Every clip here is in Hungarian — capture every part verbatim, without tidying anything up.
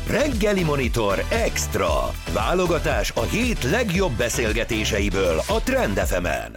Reggeli Monitor Extra. Válogatás a hét legjobb beszélgetéseiből a Trend ef emen.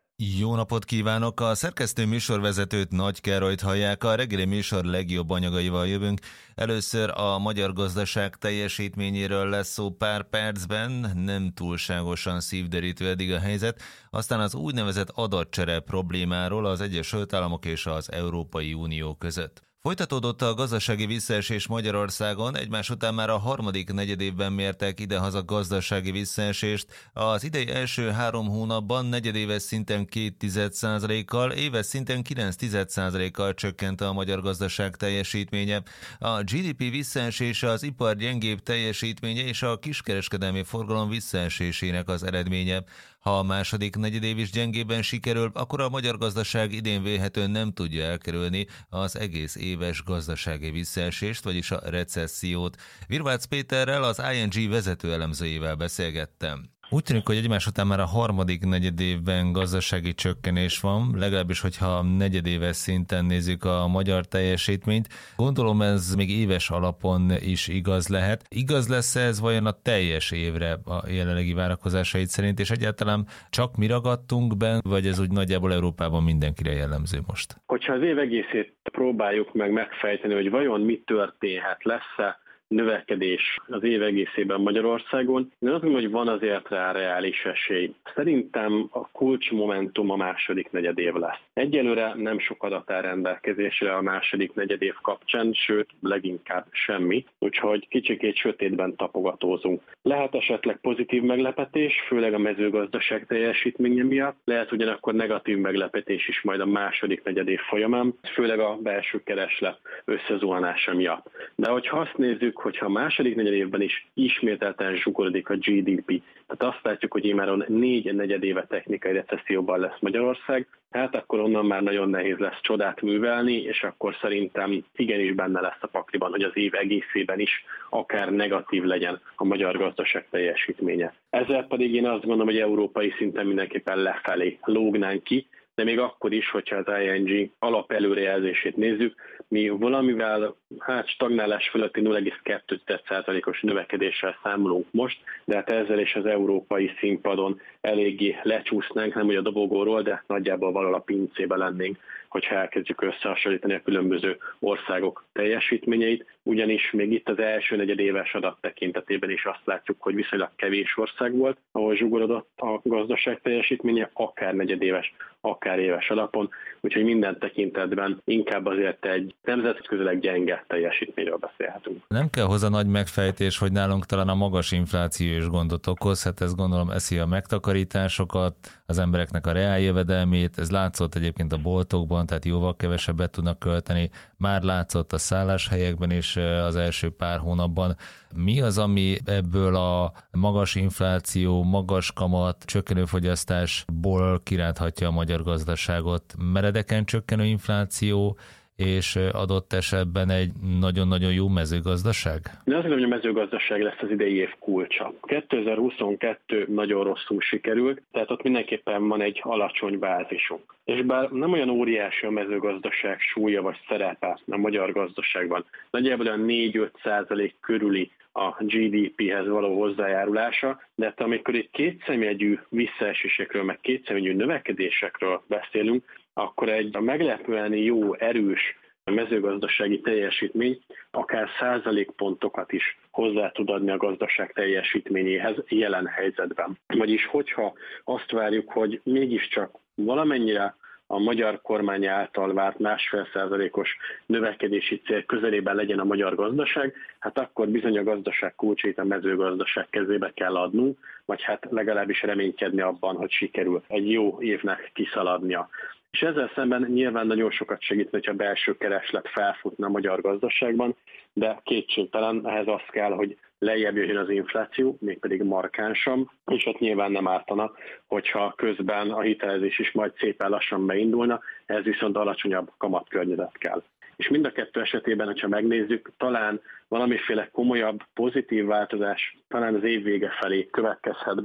Jó napot kívánok! A szerkesztő műsorvezetőt, Nagy Károlyt hallják, a reggeli műsor legjobb anyagaival jövünk. Először a magyar gazdaság teljesítményéről lesz szó pár percben, nem túlságosan szívderítő eddig a helyzet, aztán az úgynevezett adatcsere problémáról az Egyesült Államok és az Európai Unió között. Folytatódott a gazdasági visszaesés Magyarországon, egymás után már a harmadik negyedévben mértek idehaza gazdasági visszaesést. Az idei első három hónapban negyedéves szinten két tized százalékkal, éves szinten kilenc tized százalékkal csökkent a magyar gazdaság teljesítménye. A gé dé pé visszaesése az ipar gyengébb teljesítménye és a kiskereskedelmi forgalom visszaesésének az eredménye. Ha a második negyedév is gyengében sikerül, akkor a magyar gazdaság idén vélhetően nem tudja elkerülni az egész éves gazdasági visszaesést, vagyis a recessziót. Virvác Péterrel, az i en gé vezető elemzőjével beszélgettem. Úgy tűnik, hogy egymás után már a harmadik negyedévben gazdasági csökkenés van, legalábbis, hogyha negyedéves szinten nézzük a magyar teljesítményt. Gondolom ez még éves alapon is igaz lehet. Igaz lesz ez vajon a teljes évre a jelenlegi várakozásait szerint, és egyáltalán csak mi ragadtunk be, vagy ez úgy nagyjából Európában mindenkire jellemző most? Hogyha az év egészét próbáljuk meg megfejteni, hogy vajon mi történhet, lesz-e növekedés az év egészében Magyarországon, én azt gondolom, hogy van azért rá reális esély. Szerintem a kulcsmomentum a második negyedév lesz. Egyelőre nem sok adat áll rendelkezésre a második negyedév kapcsán, sőt, leginkább semmi, úgyhogy kicsikét sötétben tapogatózunk. Lehet esetleg pozitív meglepetés, főleg a mezőgazdaság teljesítménye miatt, lehet ugyanakkor negatív meglepetés is majd a második negyedév folyamán, főleg a belső kereslet összezuhanása miatt. De hogyha azt nézzük, hogyha a második negyedévben is ismételten zsugorodik a gé dé pé, tehát azt látjuk, hogy immáron négy negyedéve technikai recesszióban lesz Magyarország, hát akkor onnan már nagyon nehéz lesz csodát művelni, és akkor szerintem igenis benne lesz a pakliban, hogy az év egészében is akár negatív legyen a magyar gazdaság teljesítménye. Ezzel pedig én azt gondolom, hogy európai szinten mindenképpen lefelé lógnánk ki, de még akkor is, hogyha az i en gé alapelőrejelzését nézzük, mi valamivel hát stagnálás fölötti nulla egész kettő százalékos növekedéssel számolunk most, de hát ezzel is az európai színpadon eléggé lecsúsznánk, nem hogy a dobogóról, de nagyjából valahol a pincébe lennénk, hogyha elkezdjük összehasonlítani a különböző országok teljesítményeit, ugyanis még itt az első negyedéves adat tekintetében is azt látjuk, hogy viszonylag kevés ország volt, ahol zsugorodott a gazdaság teljesítménye, akár negyedéves, akár éves alapon, úgyhogy minden tekintetben inkább azért egy nemzetközileg gyenge teljesítményről beszélhetünk. Nem kell hozzá nagy megfejtés, hogy nálunk talán a magas infláció is gondot okoz, hát ezt gondolom eszi a megtakarításokat, az embereknek a reáljövedelmét, ez látszott egyébként a boltokban, tehát jóval kevesebbet tudnak költeni, már látszott a szálláshelyekben is az első pár hónapban. Mi az, ami ebből a magas infláció, magas kamat, csökkenő fogyasztásból kiránthatja a magyar gazdaságot? Meredeken csökkenő infláció, és adott esetben egy nagyon-nagyon jó mezőgazdaság? De azt gondolom, hogy a mezőgazdaság lesz az idei év kulcsa. kétezer-huszonkettő nagyon rosszul sikerült, tehát ott mindenképpen van egy alacsony bázisunk. És bár nem olyan óriási a mezőgazdaság súlya vagy szerepe a magyar gazdaságban, nagyjából olyan négy-öt százalék körüli a gé dé péhez való hozzájárulása, de hát amikor itt kétszemjegyű visszaesésekről, meg kétszemjegyű növekedésekről beszélünk, akkor egy meglepően jó, erős mezőgazdasági teljesítmény akár százalékpontokat is hozzá tud adni a gazdaság teljesítményéhez jelen helyzetben. Vagyis hogyha azt várjuk, hogy mégiscsak valamennyire a magyar kormány által várt másfél százalékos növekedési cél közelében legyen a magyar gazdaság, hát akkor bizony a gazdaság kulcsait a mezőgazdaság kezébe kell adnunk, vagy hát legalábbis reménykedni abban, hogy sikerül egy jó évnek kiszaladnia. És ezzel szemben nyilván nagyon sokat segít, hogyha a belső kereslet felfutna a magyar gazdaságban, de kétségtelen ehhez az kell, hogy lejjebb jöjjön az infláció, mégpedig markánsan, és ott nyilván nem ártana, hogyha közben a hitelezés is majd szépen lassan beindulna, ehhez viszont alacsonyabb kamatkörnyezet kell. És mind a kettő esetében, hogyha megnézzük, talán valamiféle komolyabb, pozitív változás talán az év vége felé következhet be,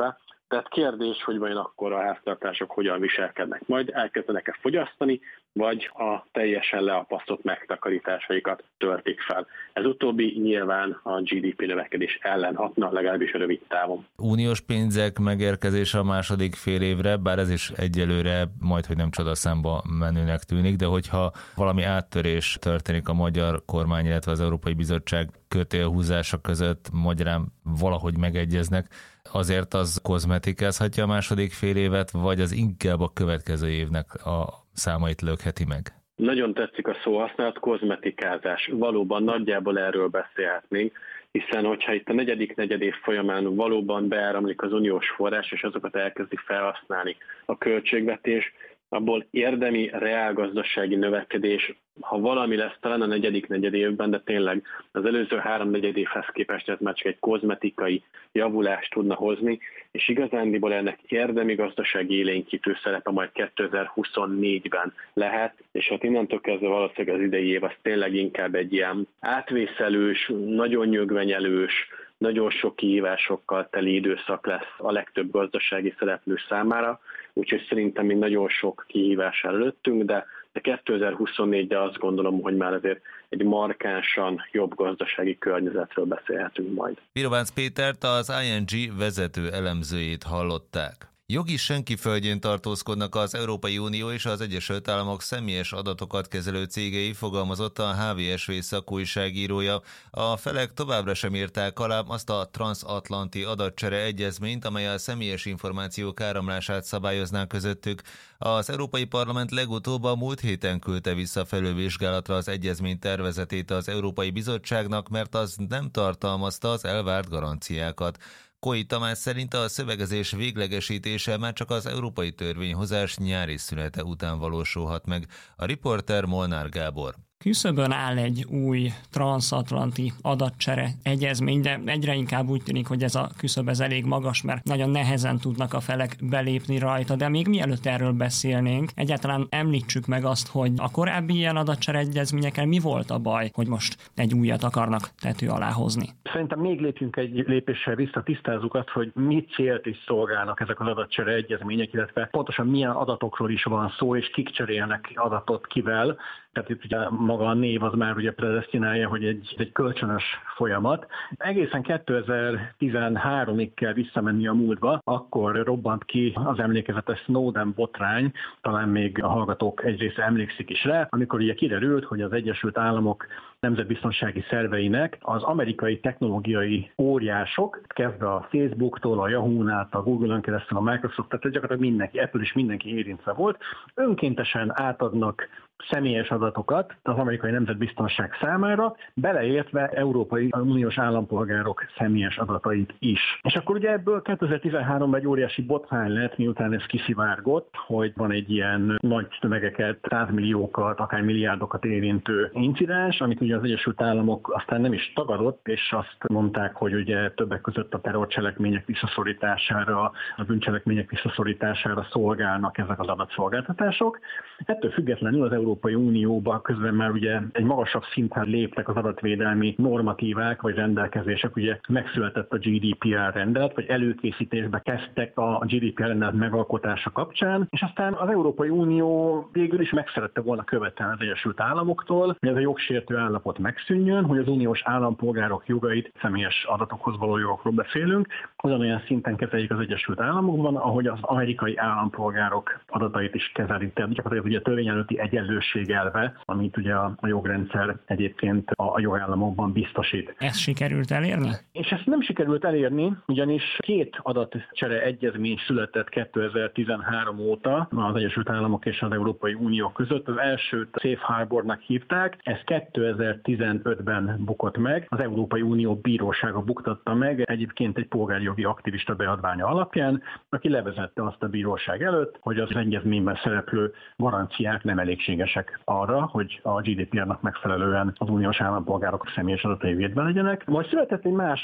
Tehát kérdés, hogy vajon akkor a háztartások hogyan viselkednek. Majd elkezdenek-e fogyasztani, vagy a teljesen leapasztott megtakarításaikat törtik fel. Ez utóbbi nyilván a gé dé pé növekedés ellen hatna, legalábbis a rövid távon. Uniós pénzek megérkezése a második fél évre, bár ez is egyelőre majdhogy nem csodaszámba menőnek tűnik, de hogyha valami áttörés történik a magyar kormány, illetve az Európai Bizottság kötélhúzása között, magyarán valahogy megegyeznek, azért az kozmetikázhatja a második fél évet, vagy az inkább a következő évnek a számait lökheti meg? Nagyon tetszik a szó használat, kozmetikázás. Valóban nagyjából erről beszélhetnénk, hiszen hogyha itt a negyedik negyedév folyamán valóban beáramlik az uniós forrás, és azokat elkezdi felhasználni a költségvetés, abból érdemi, reálgazdasági növekedés, ha valami lesz, talán a negyedik negyed évben, de tényleg az előző három negyed évhez képest ez már csak egy kozmetikai javulást tudna hozni, és igazándiból ennek érdemi gazdasági élénkítő szerepe majd kétezer-huszonnégyben lehet, és hát innentől kezdve valószínűleg az idei év az tényleg inkább egy ilyen átvészelős, nagyon nyögvenyelős, nagyon sok kihívásokkal teli időszak lesz a legtöbb gazdasági szereplő számára, úgyhogy szerintem még nagyon sok kihívás előttünk, de de kétezer-huszonnégyre azt gondolom, hogy már azért egy markánsan jobb gazdasági környezetről beszélhetünk majd. Pirovánc Pétert, az i en gé vezető elemzőjét hallották. Jogi senki földjén tartózkodnak az Európai Unió és az Egyesült Államok személyes adatokat kezelő cégei, fogalmazott a há vé es vé szakújságírója. A felek továbbra sem írták alá azt a transatlanti adatcsere egyezményt, amely a személyes információk áramlását szabályozná közöttük. Az Európai Parlament legutóbb a múlt héten küldte vissza felülvizsgálatra az egyezmény tervezetét az Európai Bizottságnak, mert az nem tartalmazta az elvárt garanciákat. Koi Tamás szerint a szövegezés véglegesítése már csak az európai törvényhozás nyári szünete után valósulhat meg. A riporter Molnár Gábor. Küszöbön áll egy új transatlanti adatcsere egyezmény, de egyre inkább úgy tűnik, hogy ez a küszöb ez elég magas, mert nagyon nehezen tudnak a felek belépni rajta, de még mielőtt erről beszélnénk, egyáltalán említsük meg azt, hogy a korábbi ilyen adatcsere egyezményekkel mi volt a baj, hogy most egy újat akarnak tető alá hozni. Szerintem még lépjünk egy lépéssel vissza, tisztázzuk azt, hogy mit célt is szolgálnak ezek az adatcsere egyezmények, illetve pontosan milyen adatokról is van szó, és kik cserélnek adatot kivel. Tehát itt ugye maga a név az már ugye predesztinálja, hogy egy, egy kölcsönös folyamat. Egészen kétezer-tizenháromig kell visszamenni a múltba, akkor robbant ki az emlékezetes Snowden botrány, talán még a hallgatók egy része emlékszik is rá, amikor ugye kiderült, hogy az Egyesült Államok nemzetbiztonsági szerveinek az amerikai technológiai óriások, kezdve a Facebooktól, a Yahoo-n át, a Google-on keresztül, a Microsoft, tehát gyakorlatilag mindenki, Apple is mindenki érintve volt, önkéntesen átadnak személyes adatokat az amerikai nemzetbiztonság számára, beleértve Európai Uniós állampolgárok személyes adatait is. És akkor ugye ebből kétezer-tizenháromban egy óriási botrány lett, miután ez kiszivárgott, hogy van egy ilyen nagy tömegeket, százmilliókat, akár milliárdokat érintő incidens, amit ugye az Egyesült Államok aztán nem is tagadott, és azt mondták, hogy ugye többek között a terrorcselekmények visszaszorítására, a bűncselekmények visszaszorítására szolgálnak ezek az adatszolgáltatások. Ettől függetlenül az Európai Unióban közben már ugye egy magasabb szinten léptek az adatvédelmi normatívák vagy rendelkezések, ugye megszületett a gé dé pé er rendelet, vagy előkészítésbe kezdtek a gé dé pé er rendelet megalkotása kapcsán, és aztán az Európai Unió végül is megszerette volna követelni az Egyesült Államoktól, hogy ez a jogsértő állapot megszűnjön, hogy az uniós állampolgárok jogait, személyes adatokhoz való jogokról beszélünk, olyan szinten kezeljék az Egyesült Államokban, ahogy az amerikai állampolgárok adatait is kezelik. Tehát gyakorlatilag ugye a törvény előtti egyenlőség elve, amit ugye a jogrendszer egyébként a jogállamokban biztosít. Ezt sikerült elérni? És ezt nem sikerült elérni, ugyanis két adatcsere egyezmény született kétezer-tizenhárom óta az Egyesült Államok és az Európai Unió között. Az elsőt Safe Harbornak hívták, ez kétezer-tizenötben bukott meg, az Európai Unió bírósága buktatta meg, egyébként egy polgári jogi aktivista beadványa alapján, aki levezette azt a bíróság előtt, hogy az egyezményben szereplő garanciák nem elégségesek arra, hogy a gé dé pé er-nak megfelelően az uniós állampolgárok személyes adatai védve legyenek. Majd született egy második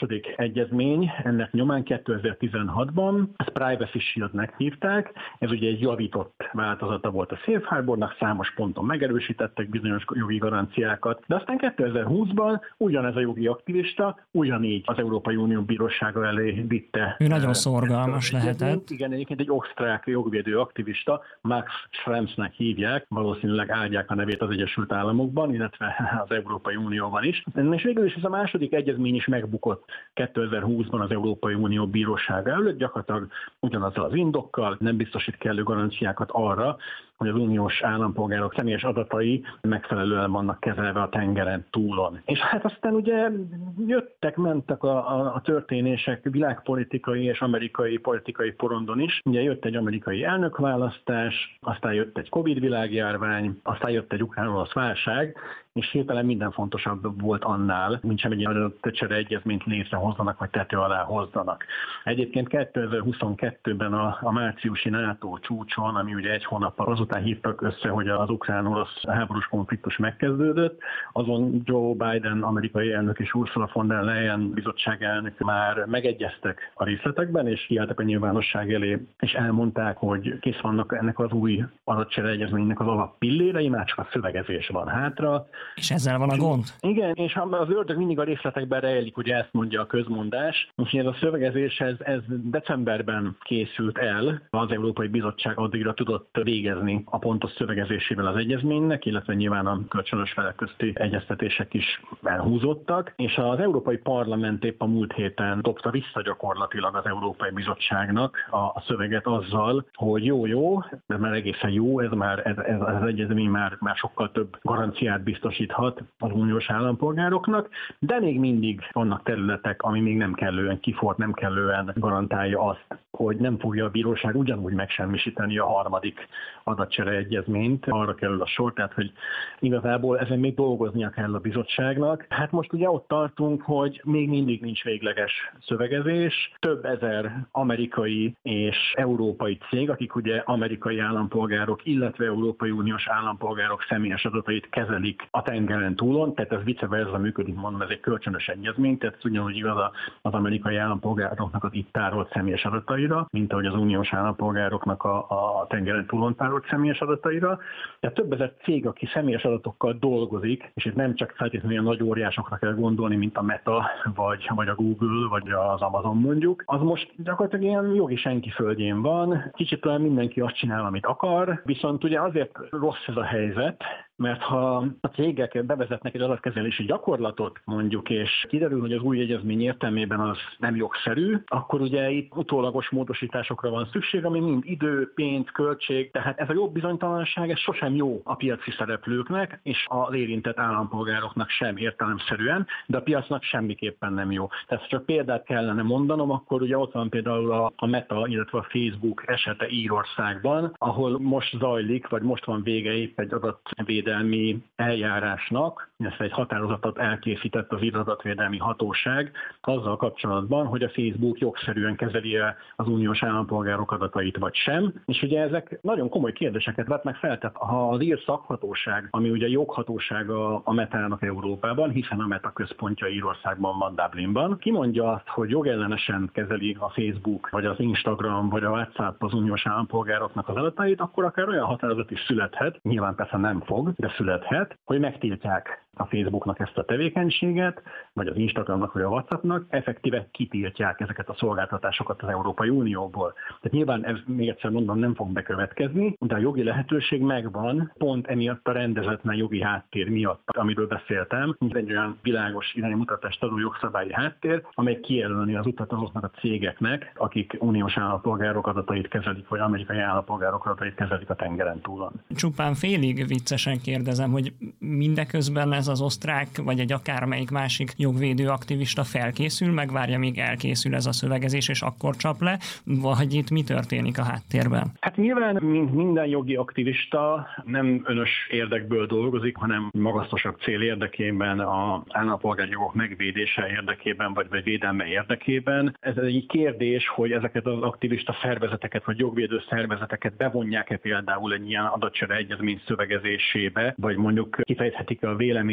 második egyezmény, ennek nyomán kétezer-tizenhatban, ezt Privacy Shieldnek hívták, ez ugye egy javított változata volt a Safe Harbornak, számos ponton megerősítettek bizonyos jogi garanciákat, de aztán kétezer-húszban ugyanez a jogi aktivista ugyanígy az Európai Unió bírósága elé vitte. Ő nagyon szorgalmas lehetett. Igen, egyébként egy osztrák jogvédő aktivista, Max Schremsnek hívják, valószínűleg áldják a nevét az Egyesült Államokban, illetve az Európai Unióban is. És végül is ez a második egyezmény is megbukott kétezer-húszban az Európai Unió bírósága előtt, gyakorlatilag ugyanazzal az indokkal, nem biztosít kellő garanciákat arra, hogy az uniós állampolgárok személyes adatai megfelelően vannak kezelve a tengeren túlon. És hát aztán ugye jöttek, mentek a, a, a történések világpolitikai és amerikai politikai porondon is. Ugye jött egy amerikai elnökválasztás, aztán jött egy Covid világjárvány, aztán jött egy ukrán-orosz válság, és hirtelen minden fontosabb volt annál, mint sem egy adott csereegyezményt létrehozzanak, vagy tető alá hozzanak. Egyébként kétezer-huszonkettőben a, a márciusi NATO csúcson, ami ugye egy hónappal azután hívtak össze, hogy az ukrán-orosz háborús konfliktus megkezdődött, azon Joe Biden amerikai elnök és Ursula von der Leyen bizottság elnök már megegyeztek a részletekben, és kiálltak a nyilvánosság elé, és elmondták, hogy kész vannak ennek az új adatcsereegyezménynek az alappillérei, már csak a szövegezés van hátra. És ezzel van a gond? Igen, és az ördög mindig a részletekben rejlik, ugye ezt mondja a közmondás. Úgyhogy ez a szövegezés, ez, ez decemberben készült el, az Európai Bizottság addigra tudott végezni a pontos szövegezésével az egyezménynek, illetve nyilván a kölcsönös felek közti egyeztetések is elhúzódtak, és az Európai Parlament épp a múlt héten dobta vissza gyakorlatilag az Európai Bizottságnak a, a szöveget azzal, hogy jó-jó, ez már egészen jó, ez már ez, ez az egyezmény már, már sokkal több garanciát biztosíthat az uniós állampolgároknak, de még mindig vannak területek, ami még nem kellően kiforrt, nem kellően garantálja azt, hogy nem fogja a bíróság ugyanúgy megsemmisíteni a harmadik adatcsereegyezményt. Arra kerül a sor, tehát hogy igazából ezen még dolgoznia kell a bizottságnak. Hát most ugye ott tartunk, hogy még mindig nincs végleges szövegezés. Több ezer amerikai és európai cég, akik ugye amerikai állampolgárok, illetve Európai Uniós állampolgárok személyes adatait kezelik a tengeren túlon, tehát ez vice versa működik, mondom, ez egy kölcsönös egyezmény, tehát ugyanúgy igaz az amerikai állampolgároknak az itt tárolt személyes adataira, mint ahogy az uniós állampolgároknak a, a tengeren túlon tárolt személyes adataira. Tehát több ezer cég, aki személyes adatokkal dolgozik, és itt nem csak feltétlenül nagy óriásokra kell gondolni, mint a Meta, vagy, vagy a Google, vagy az Amazon mondjuk, az most gyakorlatilag ilyen jogi senki földjén van, kicsit talán mindenki azt csinál, amit akar, viszont ugye azért rossz ez a helyzet, mert ha a cégek bevezetnek egy adatkezelési gyakorlatot mondjuk, és kiderül, hogy az új egyezmény értelmében az nem jogszerű, akkor ugye itt utólagos módosításokra van szükség, ami mind idő, pénz, költség, tehát ez a jobb bizonytalanság, ez sosem jó a piaci szereplőknek, és az érintett állampolgároknak sem értelemszerűen, de a piacnak semmiképpen nem jó. Tehát csak példát kellene mondanom, akkor ugye ott van például a, a Meta, illetve a Facebook esete Írországban, ahol most zajlik, vagy most van vége épp egy adatvédelmi eljárásnak, ezt egy határozatot elkészített az adatvédelmi hatóság azzal kapcsolatban, hogy a Facebook jogszerűen kezeli az uniós állampolgárok adatait vagy sem. És ugye ezek nagyon komoly kérdéseket vetnek fel, tehát ha az ír szakhatóság, ami ugye joghatósága a Metának Európában, hiszen a Meta központja Írországban van, Dublinban, kimondja azt, hogy jogellenesen kezeli a Facebook, vagy az Instagram, vagy a WhatsApp az uniós állampolgároknak az adatait, akkor akár olyan határozat is születhet, nyilván persze nem fog, de születhet, hogy megtiltják a Facebooknak ezt a tevékenységet, vagy az Instagramnak, vagy a WhatsAppnak, effektíve kitiltják ezeket a szolgáltatásokat az Európai Unióból. Tehát nyilván ez, még egyszer mondom, nem fog bekövetkezni, de a jogi lehetőség megvan, pont emiatt a rendezetlen jogi háttér miatt, amiről beszéltem. Egy olyan világos iránymutatást adó jogszabályi háttér, amely kijelölni az utat azoknak a cégeknek, akik uniós állampolgárok adatait kezelik, vagy amerikai állampolgárok adatait kezelik a tengeren túlon. Csupán félig viccesen kérdezem, hogy mindeközben ez az osztrák, vagy egy akármelyik másik jogvédő aktivista felkészül, megvárja, míg elkészül ez a szövegezés, és akkor csap le, vagy itt mi történik a háttérben? Hát nyilván, mint minden jogi aktivista, nem önös érdekből dolgozik, hanem magasztosabb cél érdekében, az állampolgári jogok megvédése érdekében, vagy, vagy védelme érdekében. Ez egy kérdés, hogy ezeket az aktivista szervezeteket, vagy jogvédő szervezeteket bevonják-e például egy ilyen adatcsere egyezmény szövegezésébe, vagy mondjuk kifejthetik a vélemény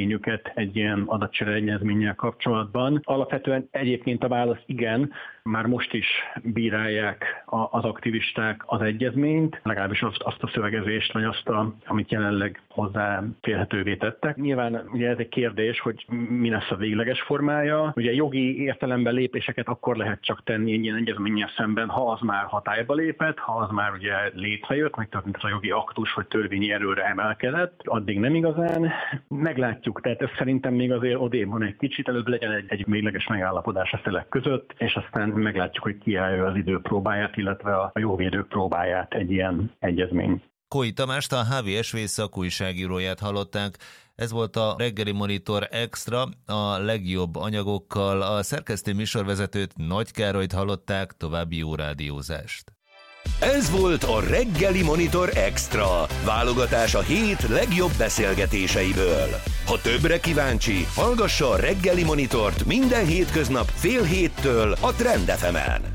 véleményüket egy ilyen adatcsere egyezménnyel kapcsolatban. Alapvetően egyébként a válasz igen, már most is bírálják az aktivisták az egyezményt, legalábbis azt, azt a szövegezést, vagy azt, a, amit jelenleg hozzá férhetővé tettek. Nyilván ugye ez egy kérdés, hogy mi lesz a végleges formája. Ugye jogi értelemben lépéseket akkor lehet csak tenni egy ilyen egyezménnyel szemben, ha az már hatályba lépett, ha az már ugye létrejött, meg tehát a jogi aktus, hogy törvényi erőre emelkedett, addig nem igazán. Meglátjuk, tehát ez szerintem még azért odébb van egy kicsit, előbb legyen egy, egy végleges megállapodás a felek között, és aztán meglátjuk, hogy kiállja az idő próbáját, illetve a jogvédők próbáját egy ilyen egyezmény. Kói Tamást, a há vé es vé szakújságíróját hallották. Ez volt a Reggeli Monitor Extra, a legjobb anyagokkal. A szerkesztő műsorvezetőt, Nagy Károlyt hallották, további jó rádiózást. Ez volt a Reggeli Monitor Extra, válogatás a hét legjobb beszélgetéseiből. Ha többre kíváncsi, hallgassa a Reggeli Monitort minden hétköznap fél héttől a Trend ef emen.